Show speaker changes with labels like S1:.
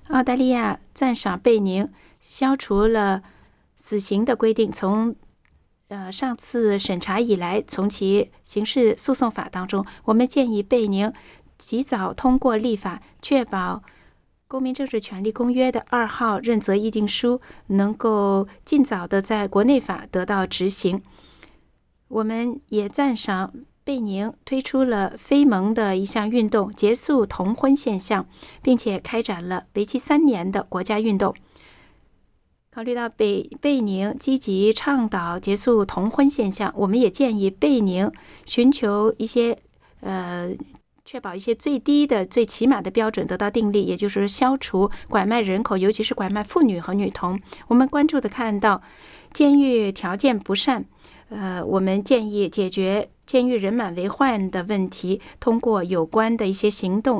S1: 澳大利亚赞赏贝宁消除了死刑的规定，从上次审查以来，从其刑事诉讼法当中，我们建议贝宁及早通过立法，确保公民政治权利公约的2号认责议定书能够尽早的在国内法得到执行。我们也赞赏贝宁推出了非盟的一项运动，结束同婚现象，并且开展了为期3年的国家运动。考虑到贝宁积极倡导结束同婚现象，我们也建议贝宁寻求一些确保一些最低的最起码的标准得到订立，也就是消除拐卖人口，尤其是拐卖妇女和女童。我们关注的看到监狱条件不善，我们建议解决监狱人满为患的问题，通过有关的一些行动